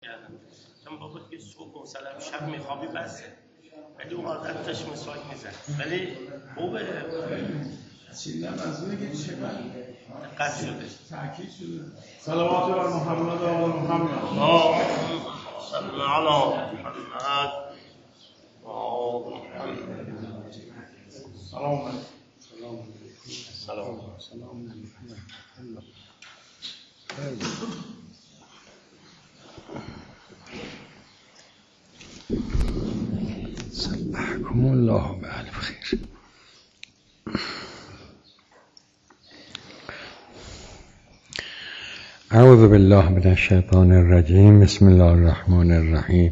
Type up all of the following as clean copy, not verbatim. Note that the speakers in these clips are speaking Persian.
چون بابا که صبح مثلا شب میخوابی بسه ولی اون عادت داشت مسواک میزد ولی خوبه چیزی منظوره که چقدر قطع شده تأکید شده صلوات بر محمد و آل محمد صلی علی محمد سلام صبحكم الله بألف خير. اعوذ بالله من الشیطان الرجیم. بسم الله الرحمن الرحیم.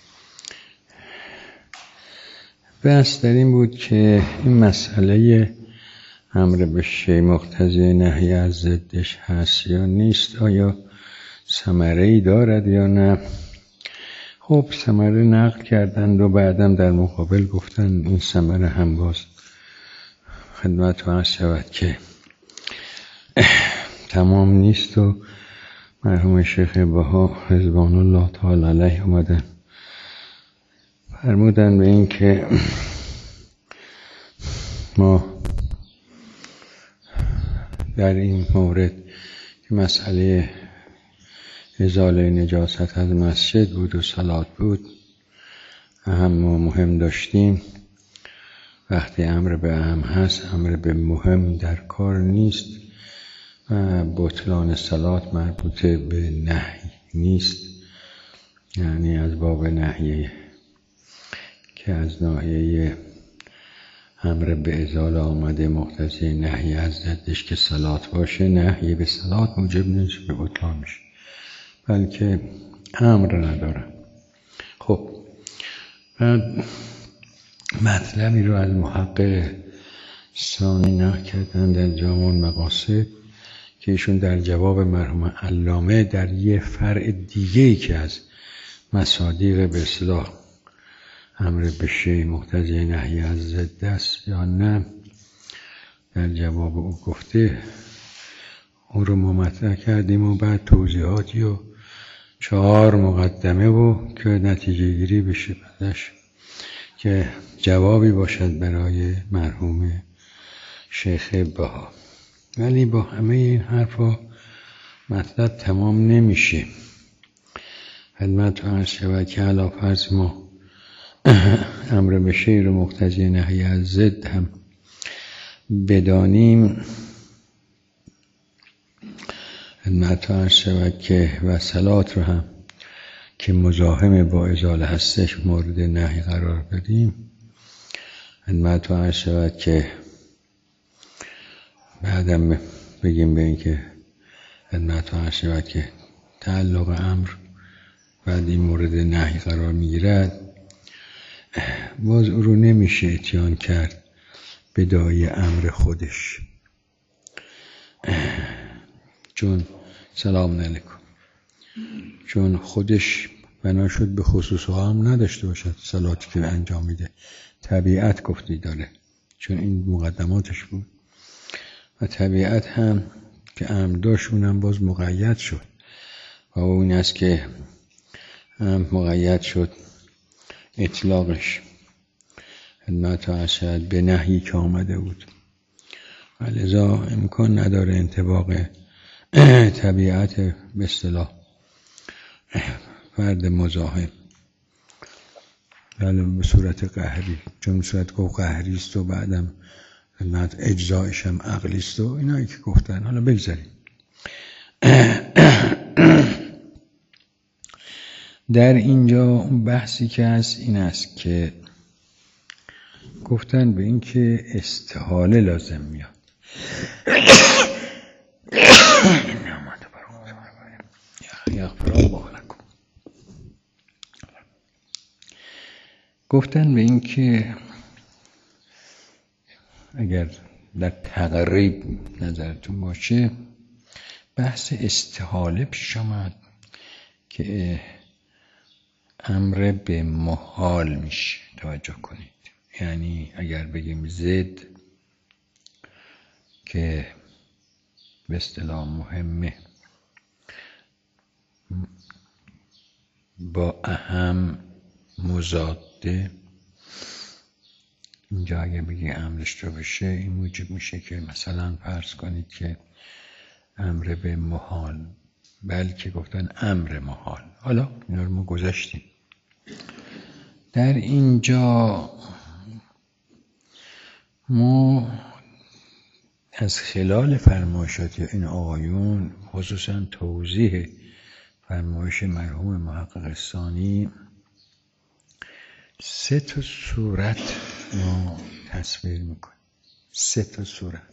بحث در این بود که این مسئله امر به شیء مقتضی نهی از ضدش هست یا نیست، آیا ثمره‌ای دارد یا نه. خب ثمره نقل کردند و بعدم در مقابل گفتن این ثمره هم باز خدمت عرض شود که تمام نیست و مرحوم شیخ بها رضوان الله تعالی علیه اومدن فرمودن به این که ما در این مورد که مسئله ازاله نجاست از مسجد بود و صلات بود اهم و مهم داشتیم. وقتی امر به اهم هست امر به مهم در کار نیست و بطلان صلات مربوطه به نهی نیست، یعنی از باب نهی که از ناحیه امر به ازاله آمده مقتضی نهی از ضدش که صلات باشه، نهی به صلات موجب نیست به بطلان میشه بلکه امر نداره. خب بعد مطلبی رو از محقق ثانی نقل کردن در جامع المقاصد که ایشون در جواب مرحوم علامه در یه فرع دیگه‌ای که از مصادیق به اصطلاح امر به شیء مقتضی نهی از ضد است یا نه در جواب او گفته، اون رو ما مطرح کردیم و بعد توضیحاتی و 4 مقدمه و که نتیجه گیری بشه بعدش که جوابی باشد برای مرحوم شیخ بها. ولی با همه این حرفا مطلب تمام نمیشه. خدمت عرض شود که علی فرض ما امر به شیء رو مقتضی نهی از ضد هم بدانیم، خدمت عرض شود که و صلات رو هم که مزاحم با ازاله هستش مورد نهی قرار بدیم، خدمت عرض شود که بعدم بگیم به این که خدمت عرض شود که تعلق امر بعد این مورد نهی قرار میگیرد، باز او رو نمیشه اتیان کرد به داعی امر خودش، چون سلام علیکم، چون خودش بنا شد به خصوص هم نداشته باشد صلاتی که انجام میده، طبیعت گفتی داره، چون این مقدماتش بود و طبیعت هم که امر داشت اونم باز مقید شد و اون است که مقید شد اطلاقش خدمت عرض به نهی که آمده بود و لذا امکان نداره انطباق طبیعت به اصطلاح فرد مزاحم ولی به صورت قهری، چون به صورت قهری است و بعدم خدمت اجزایش هم عقلی است و اینایی که گفتن. حالا بگذاریم. در اینجا بحثی که هست این است که گفتن به این که استحاله لازم میاد. گفتن به این که اگر در تقریب نظرتون باشه بحث استحاله پیش آمد که امر به محال میشه. توجه کنید، یعنی اگر بگیم ضد که به اصطلاح مهمه با اهم مضاده. اینجا اگه بگی امر داشته باشه این موجب میشه که مثلا فرض کنید که امر به محال، بلکه گفتن امر محال. حالا اینا رو ما گذاشتیم. در اینجا ما از خلال فرمایشات این آقایون، خصوصا توضیح فرمایش مرحوم محقق ثانی، 3 تا صورت ما تصویر میکنیم. 3 تا صورت.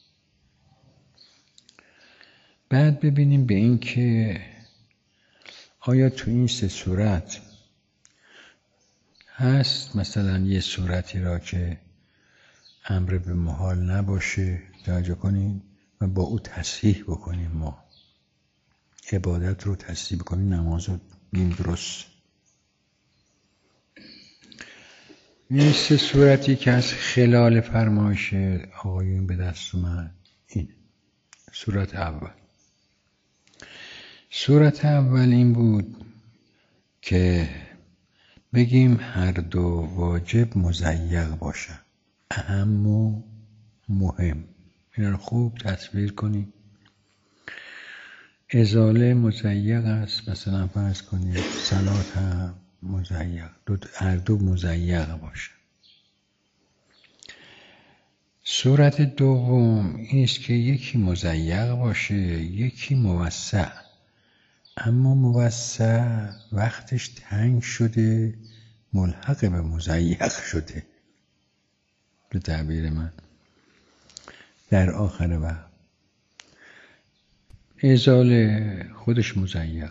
بعد ببینیم به این که آیا تو این 3 صورت هست مثلا یه صورتی را که امر به محال نباشه، توجه کنیم و با او تصحیح بکنیم، ما عبادت رو تصحیح بکنیم، نماز رو بگیم درست. این 3 صورتی که از خلال فرمایش آقایون به دست اومد این. صورت اول این بود که بگیم هر دو واجب مضیق باشه، اهم و مهم. این رو خوب تصویر کنیم. ازاله مضیق است، مثلا فرض کنید صلات هم مضیق، هر دو مضیق باشه. صورت دوم این است که یکی مضیق باشه یکی موسع، اما موسع وقتش تنگ شده ملحق به مضیق شده، به تعبیر من در آخر وقت. ازاله خودش مضیقه،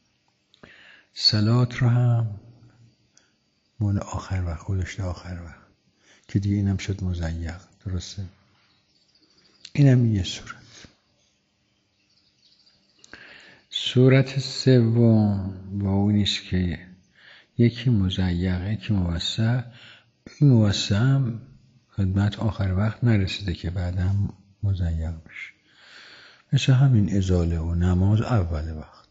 صلات رو هم مال آخر وقت، خودش در آخر وقت که دیگه اینم شد مضیق. درسته؟ اینم یه صورت. صورت سوم با اون است که یکی مضیق یکی موسع. این موسع هم خدمت آخر وقت نرسیده که بعد هم مضیق بشه، مثل همین ازاله و نماز اول وقت.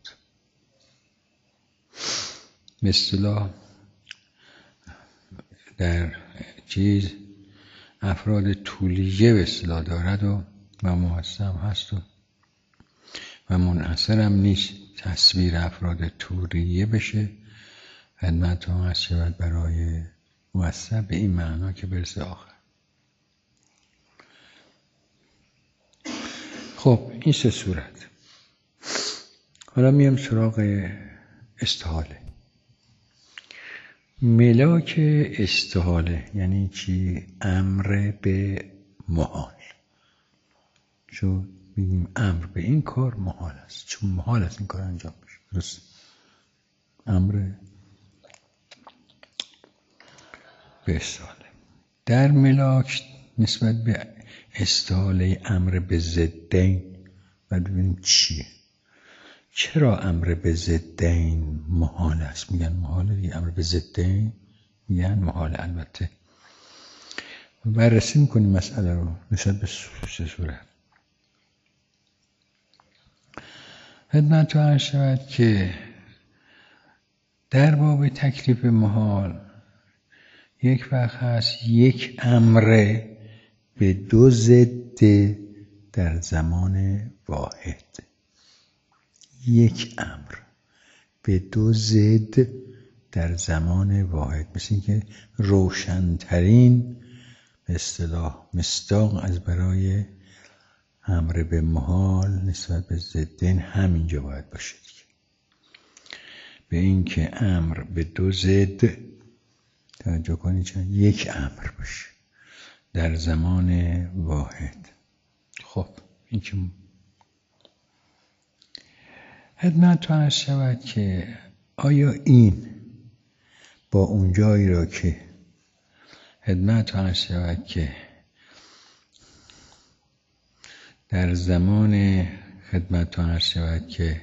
به اصطلاح در چیز افراد طولیه به اصطلاح دارد و موسع هم هست و منحصر هم نیست تصویر افراد طولیه بشه. خدمت هم هست شود برای موسع به این معنا که برسه آخر. خب این 3 صورت. حالا میام سراغ استحاله. ملاک استحاله یعنی چی؟ امر به محال. چون میگیم امر به این کار محال است، چون محال است این کار انجام بشه. درست؟ امر به استحاله. در ملاک نسبت به استحاله امر به ضدین و ببینیم چیه. چرا امر به ضدین محال است؟ میگن محال دیگه. امر به ضدین میگن محال. البته بررسی میکنیم مسئله رو نسبت به 3 صورت. خدمت عرض شود که در باب تکلیف محال یک وقت هست یک امر به 2 ضد در زمان واحد. یک امر به 2 ضد در زمان واحد، مثل اینکه روشن‌ترین به اصطلاح مصداق از برای امر به محال نسبت به ضدین همینجا باید باشه دیگه. به این که امر به 2 ضد توجه کنید چون یک امر باشه در زمان واحد. خب این که خدمت تو عرض شود که آیا این با اون جایی را که خدمت تو عرض شود که در زمان خدمت تو عرض شود که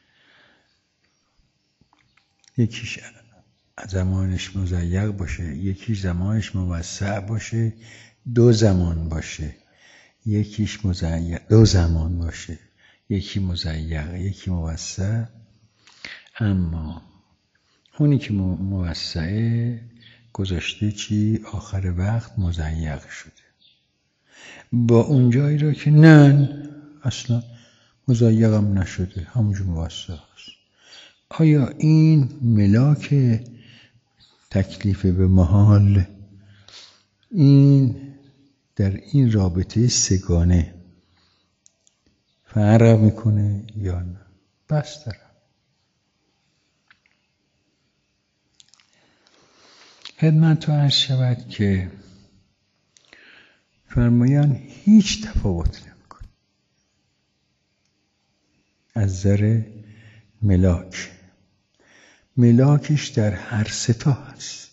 یکیش زمانش مضیق باشه یکیش زمانش موسع باشه، 2 زمان باشه، یکیش مضیق 2 زمان باشه، یکی مضیق یکی موسع، اما اونی که موسعه گذاشته چی؟ آخر وقت مضیق شده. با اون جایی را که نه اصلا مضیقم نشده، همونجور موسع است. آیا این ملاک تکلیف به محال این در این رابطه سگانه فرق میکنه یا نه؟ بس دارم. خدمت تو عرض شود که فرمایان هیچ تفاوت نمیکنه از نظر ملاکش در هر ستا هست.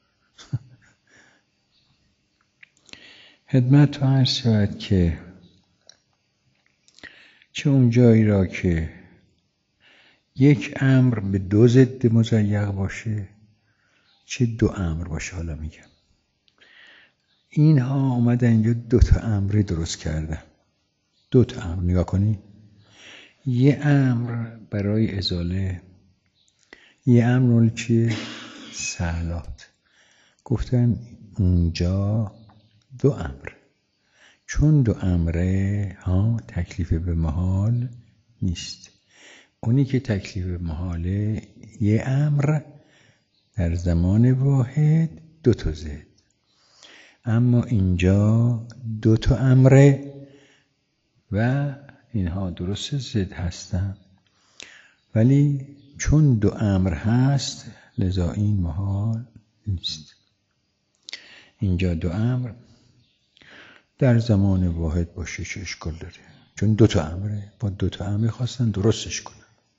خدمت تو عرض شود که چه اون جایی را که یک امر به دو ضد مضیق باشه، چه دو امر باشه. حالا میگم اینها اومدن اینجا 2 تا امری درست کردن. 2 تا امر نگاه کنی، یه امر برای ازاله، یه امر چیه؟ سهلات. گفتن اونجا 2 امر، چون 2 امره تکلیف به محال نیست. اونی که تکلیف به محاله یه امر در زمان واحد 2 تا ضد، اما اینجا 2 تا امره و اینها درست ضد هستن، ولی چون 2 امر هست لذا این محال نیست. اینجا 2 امر در زمان واحد باشه چه اشکال داره؟ چون 2 تا امره، با 2 تا امر خواستن درستش کنن.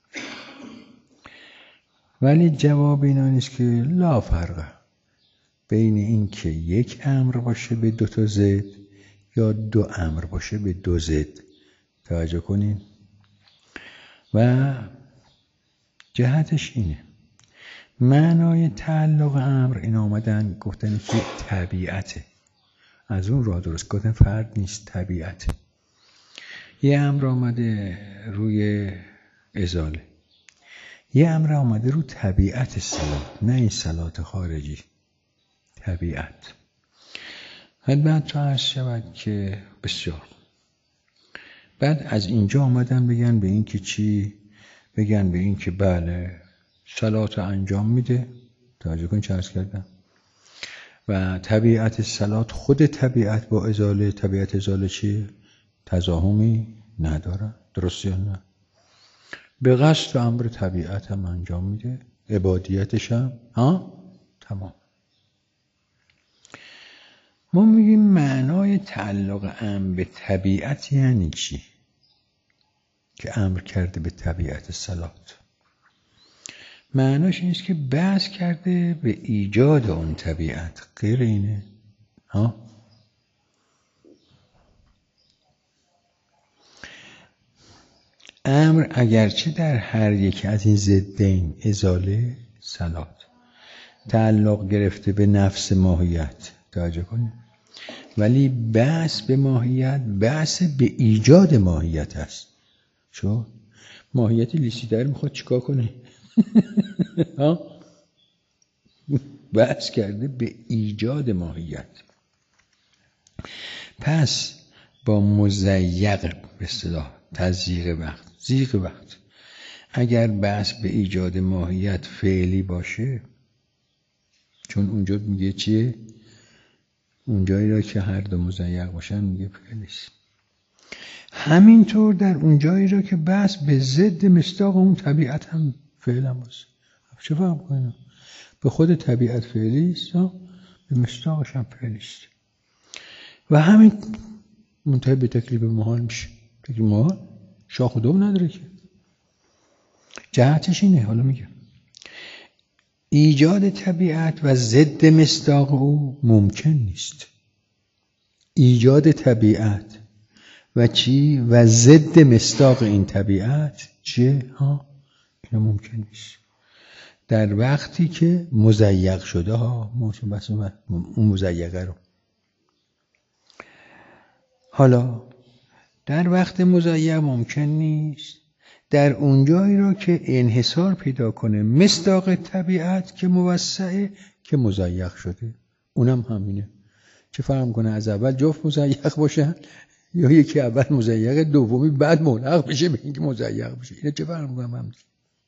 ولی جواب اینا نیست که لا فرقه بین این که یک امر باشه به 2 تا ضد یا 2 امر باشه به 2 ضد. توجه کنین. و جهتش اینه، معنای تعلق امر این آمدن گفتن که طبیعته، از اون راه درست گفتن فرد نیست، طبیعته. یه امر آمده روی ازاله، یه امر آمده رو طبیعت صلات، نه این صلات خارجی، طبیعت. خدمت تو عرض شود که بسیار بعد از اینجا آمدن بگن به این که چی؟ بگن به این که بله صلات انجام میده. توجه کن چه عرض کردم. و طبیعت صلات، خود طبیعت با ازاله، طبیعت ازاله چیه؟ تزاهمی نداره. درست یا نه؟ به قصد امر طبیعت هم انجام میده، عبادیتش هم تمام. ما میگیم معنای تعلق امر به طبیعت یعنی چی؟ که امر کرده به طبیعت صلات، معناش اینست که بحث کرده به ایجاد اون طبیعت، غیر اینه. امر اگرچه در هر یکی از این ضدین ازاله، صلات، تعلق گرفته به نفس ماهیت، توجه کنید، ولی بحث به ماهیت بحث به ایجاد ماهیت است. چون ماهیت لیسیدر میخواد چیکار کنه؟ بحث کرده به ایجاد ماهیت. پس با مضیق به اصطلاح تضییق وقت، ضیق وقت، اگر بحث به ایجاد ماهیت فعلی باشه، چون اونجا میگه چیه؟ اونجایی را که هر دو مضیق باشن میگه فعلیست. همینطور در اونجایی را که بحث به ضد مصداق اون طبیعت هم فعلا باشه. چه فرق کنه؟ به خود طبیعت فعلیست، به مصداقش هم فعلیست. و همین منتهی به تکلیف محال میشه. تکلیف محال شاخ و دوم نداره که. جهتش اینه. حالا میگم ایجاد طبیعت و ضد مصداق او ممکن نیست. ایجاد طبیعت و چی؟ و ضد مصداق این طبیعت چیه؟ اینا ممکن نیست. در وقتی که مضیق شده بس اون مضیقه رو. حالا در وقت مضیق ممکن نیست، در اونجایی رو که انحصار پیدا کنه مصداق طبیعت که موسعه که مضیق شده. اونم همینه. چه فرق کنه از اول جفت مضیق باشن یا یکی اول مضیق دومی بعد ملحق بشه به اینکه مضیق بشه؟ اینا چه فرق میکنه هم؟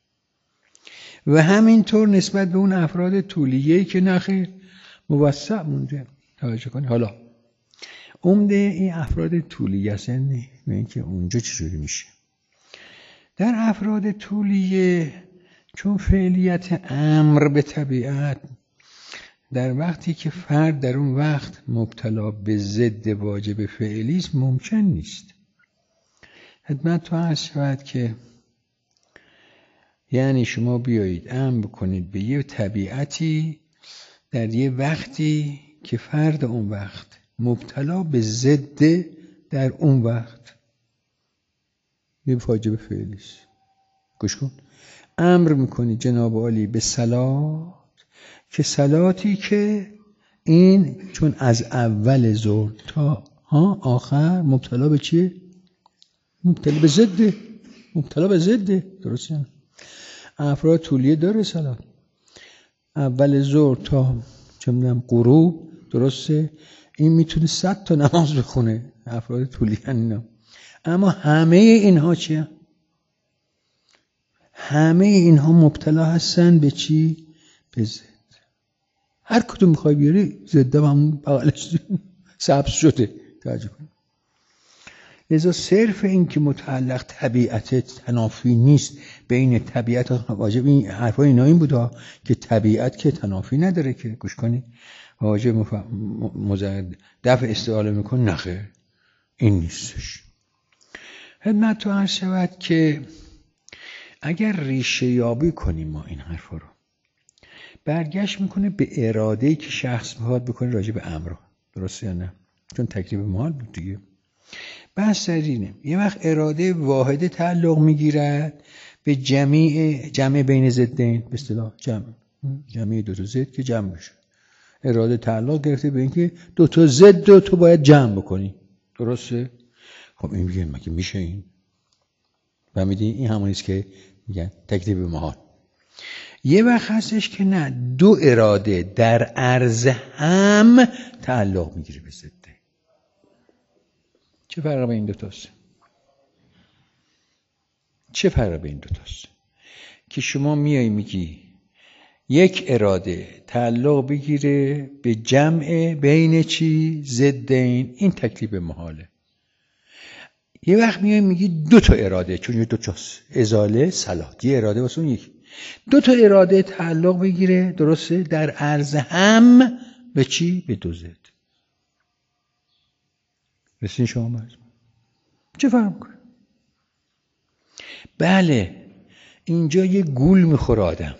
و همینطور نسبت به اون افراد طولیه‌ای که نخیر موسع مونده. توجه کنید. حالا عمده این افراد طولیه هستن به اینکه اونجا چجوری میشه. در افراد طولیه چون فعلیت امر به طبیعت در وقتی که فرد در اون وقت مبتلا به ضد واجب فعلی است ممکن نیست. خدمت تو عرض شود که یعنی شما بیایید امر بکنید به یه طبیعتی در یه وقتی که فرد اون وقت مبتلا به ضد در اون وقت یه واجب فعلی است. گوش کن. امر میکنید جناب عالی به صلات که صلاتی که این چون از اول ظهر تا آخر مبتلا به چیه؟ مبتلا به ضد. مبتلا به ضد. درسته نه؟ افراد طولیه داره صلات اول ظهر تا چه میدونم غروب. درسته؟ این میتونه 100 تا نماز بخونه. افراد طولیه اینا. اما همه اینها چیه؟ همه اینها مبتلا هستن به چی؟ به ضد. هر کدوم میخوای بیاری ضد همون بغلش سبز شده. توجه کن. لذا صرف این که متعلق طبیعت تنافی نیست بین طبیعت واجب. این حرفای اینا این بوده که طبیعت که تنافی نداره که. گوش کنی واجب دفع استعاله میکن. نخیر این نیستش. خدمت تو عرض شود که اگر ریشه یابی کنیم ما این حرفا رو برگشت میکنه به اراده‌ای که شخص میخواد بکنه راجع به امر. درسته یا نه؟ چون تکلیف محال بود دیگه. بحث اینه یه وقت اراده واحده تعلق میگیرد به جمع بین ضدین. به اصطلاح جمع دو تا ضد که جمع بشه. اراده تعلق گرفته به اینکه دو تا ضد رو تو باید جمع بکنی. درسته؟ خب این میگه مگه میشه این؟ فهمیدی؟ این همونیست که میگن تکلیف محال. یه وقت هستش که نه، دو اراده در عرض هم تعلق میگیره به ضد. چه فرق بین این دوتاست؟ چه فرق بین این دوتاست؟ که شما میای میگی یک اراده تعلق بگیره به جمع بین چی؟ ضدین. این تکلیف محاله. یه وقت میای میگی دو تا اراده، چون دو تاست، ازاله صلات. یه اراده واسه اون یک. دو تا اراده تعلق بگیره، درسته، در عرض هم به چی؟ به دو ضد. رسین شما مرز چه فرق میکنه؟ بله اینجا یه گول میخوره آدم.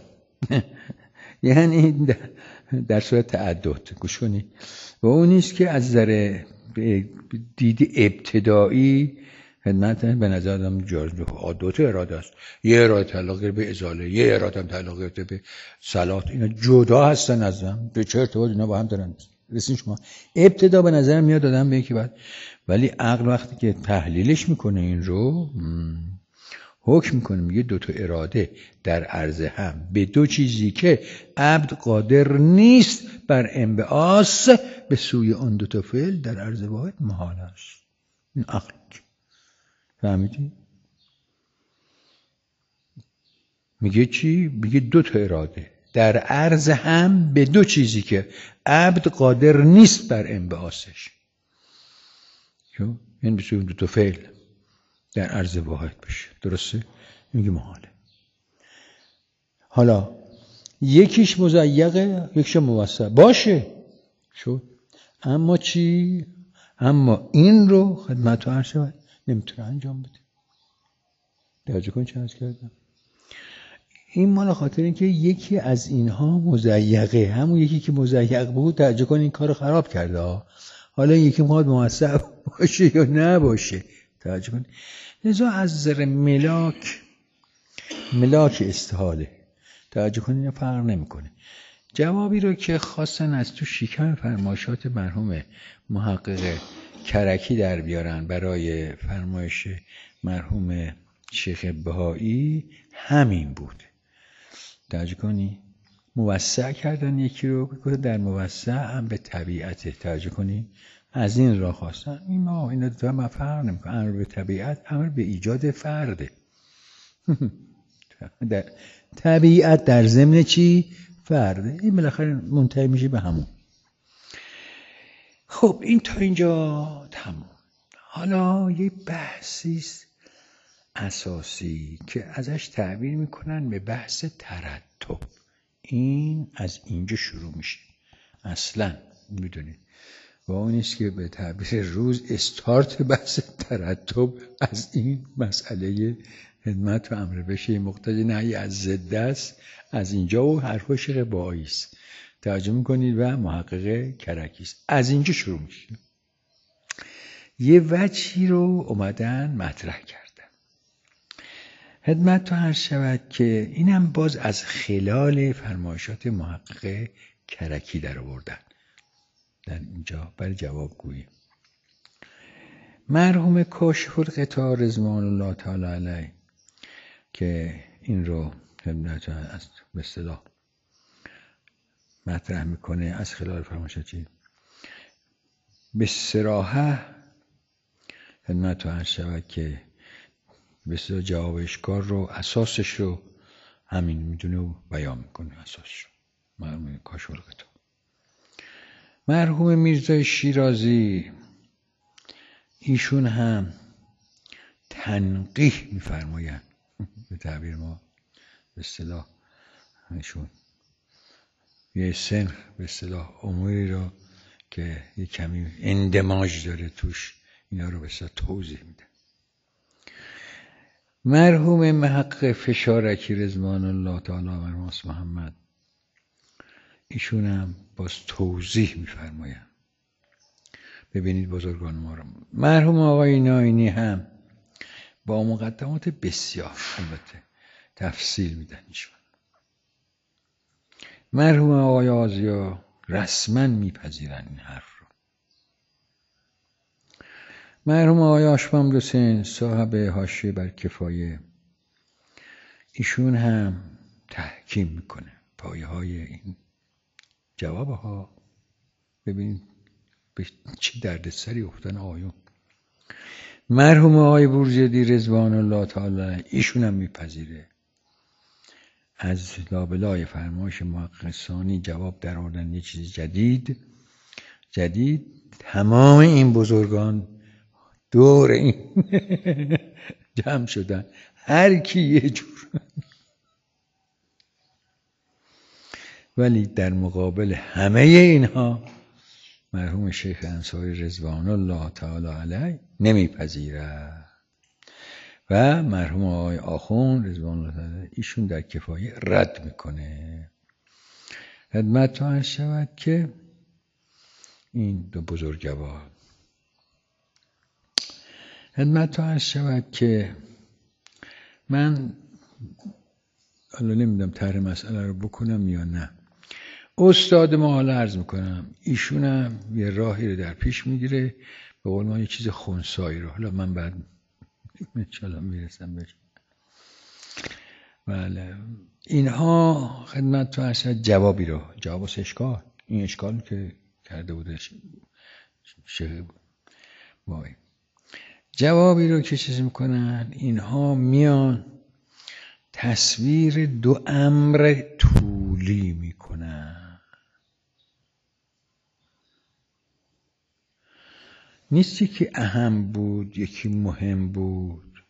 یعنی در صورت تعدد. گوش کنی و اون نیست که از نظر دید ابتدایی خدمت به نظر آدم جارز دو تا اراده است. یه اراده تعلق گرفته به ازاله، یه اراده هم تعلق گرفته به صلات. اینا جدا هستن از هم. به چه ارتباط اینا با هم دارن؟ رسین شما ابتدا به نظر میاد آدم به یکی بعد، ولی عقل وقتی که تحلیلش میکنه این رو حکم میکنه، میگه دو تا اراده در عرض هم به دو چیزی که عبد قادر نیست بر انبعاث به سوی آن دو تا فعل در عرض واحد محال است. این عقل. فهمیدی؟ میگه چی؟ میگه دو تا اراده در عرض هم به دو چیزی که عبد قادر نیست بر انبعاثش. یعنی به سوی دو تا فعل در عرض واحد بشه. درسته؟ میگه محاله. حالا یکیش مضیقه یکیش موسع باشه شد، اما چی؟ اما این رو خدمت رو عرض شود نمیتونه انجام بده. توجه کن چه عرض کردم. این مال خاطر این که یکی از اینها مضیقه، همون یکی که مضیق بود توجه کن این کارو خراب کرده. حالا یکی میخواد موسع باشه یا نباشه. توجه کن. لذا از نظر ملاک استحاله توجه کن اینا فرق نمیکنه. جوابی رو که خواستن از تو شکم فرمایشات مرحوم محقق کرکی در بیارن برای فرمایش مرحوم شیخ بهایی همین بود. توجه کنی موسع کردن یکی رو در موسع هم به طبیعت. توجه کنی از این راه خواستن اینا دو ما فرق نمیکنه. امر به طبیعت امر به ایجاد فرده. در طبیعت در ضمن چی؟ فرده. این بالاخره منتهی میشه به همون. خب این تا اینجا تمام. حالا یه بحثی اساسی که ازش تعبیر میکنن به بحث ترتب. این از اینجا شروع میشه. اصلا میدونید و اون نیست که به تعبیر روز استارت بحث ترتب از این مسئله خدمت و امر بشه مقتضی نهی از ضد است. از اینجا و حرف شیخ بهایی است. توجه میکنید و محقق کرکی است. از اینجا شروع میشه. یه وجهی رو اومدن مطرح کردن. خدمت تو عرض شود که اینم باز از خلال فرمایشات محقق کرکی در آوردن در اینجا برای جواب گویی. مرحوم کاشف الغطا رضوان الله تعالی علیه که این رو خدمت به اصطلاح مطرح میکنه از خلال فرمایشات چی؟ به صراحت خدمت تو عرض شود که به اصطلاح جواب اشکال رو اساسش رو همین میدونه و بیان میکنه. اساسش رو مرحوم کاشف الغطا. مرحوم میرزای شیرازی ایشون هم تنقیح میفرمایند به تعبیر ما به اصطلاح ایشون یه سن به اصطلاح اموری رو که یه کمی اندماج داره توش اینا رو به اصطلاح توضیح میده. مرحوم محقق فشارکی رضوان الله تعالی بر محمد ایشون هم باز توضیح میفرمایند. ببینید بزرگان ما رو. مرحوم آقای ناینی هم با مقدمات بسیار البته تفصیل میدن ایشون. مرحوم آقای آزیا رسما میپذیرن این حرف رو. مرحوم آقای آشمام حسین صاحب حاشیه بر کفایه ایشون هم تحکیم میکنه پایه های این جواب ها. ببینید به چه دردسری افتادن آقایون. مرحوم آقای بورجردی رضوان الله تعالی ایشون هم میپذیره. از لابلای فرمایش محقق ثانی جواب در آوردن یه چیز جدید. تمام این بزرگان دور این جمع شدن هر کی یه جور. ولی در مقابل همه اینها مرحوم شیخ انصاری رضوان الله تعالی علیه نمیپذیره و مرحوم آقای آخوند رضوان الله تعالی ایشون در کفایه رد میکنه. خدمت تو عرض شود که این دو بزرگوار خدمت تو عرض شود که من حالا نمیدونم طرح مسئله رو بکنم یا نه. استاد ما حالا عرض میکنم ایشون هم یه راهی رو در پیش میگیره به قول ما یه چیز خنثایی رو. حالا من بعد انشاءالله میرسم بهش. بله اینها خدمت تو عرض جوابی رو جواب از اشکال این اشکال که کرده بودش شیخ بهایی جوابی رو که چیز میکنن اینها میان تصویر دو امر طولی میکنن. نیستی که اهم بود یکی مهم بود.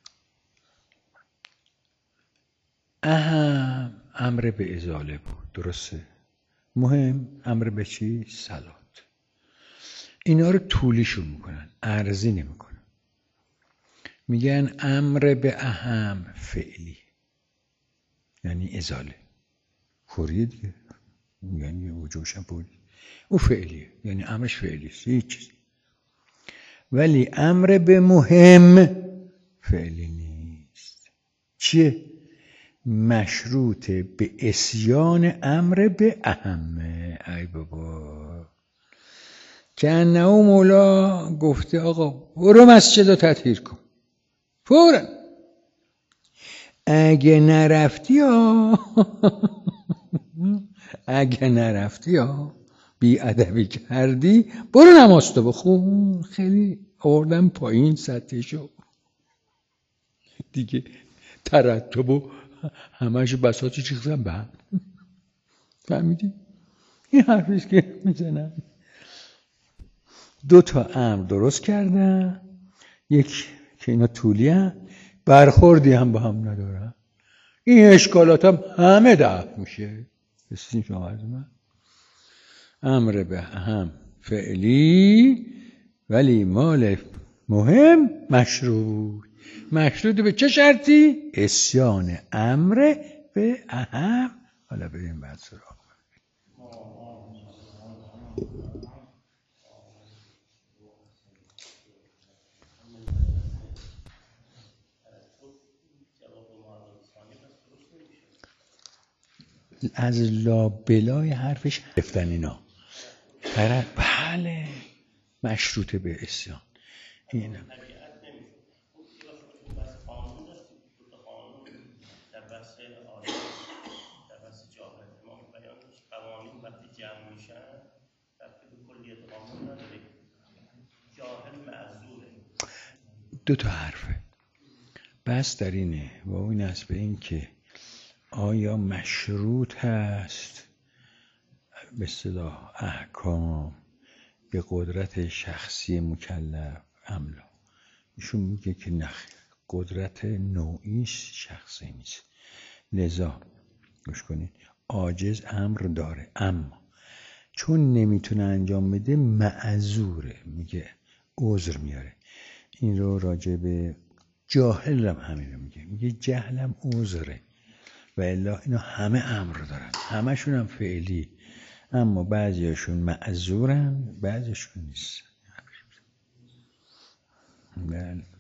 اهم امر به ازاله بود درسته. مهم امر به چی؟ صلات. اینا رو طولیشون میکنن عرضی نمیکنن. میگن امر به اهم فعلی یعنی ازاله فوریه دیگه. یعنی وجوبش هم فوری او فعلیه یعنی امرش فعلیه هیچ چیزی. ولی امر به مهم فعلی نیست. چیه؟ مشروط به اسیان امر به اهمه. ای بابا که انه مولا گفته آقا برو مسجد رو تطهیر کن فوراً اگه نرفتی بی ادبی کردی برو نمازتو بخون. خیلی آوردم پایین سطحشو دیگه، ترتب و همش بساطی چیزم به هم. فهمیدی؟ این حرفیست که میزنن. 2 امر درست کردن، یک که اینا طولی هم برخوردی هم با هم ندارن. این اشکالات هم همه دفع میشه. بسیدیم شما عرض من امر به هم فعلی ولی مال مهم مشروط به چه شرطی؟ اسیان امر به اهم. حالا بریم بعد سراغ. از لابلای حرفش گرفتن اینا. بله مشروطه به اسیان. این دو تا حرفه. بس در اینه و این است به این که آیا مشروط هست به اصطلاح احکام به قدرت شخصی مکلف املا. ایشون میگه که نه، قدرت نوعیش شخصی نیست. لذا گوش کنید، عاجز امر داره اما چون نمیتونه انجام بده معذوره، میگه عذر میاره. این رو راجع به جاهل هم همین رو میگه جهلم عذره و الا اینا همه امر دارن، همشون هم فعلی، اما بعضیاشون معذورن بعضیشون نیست. بله.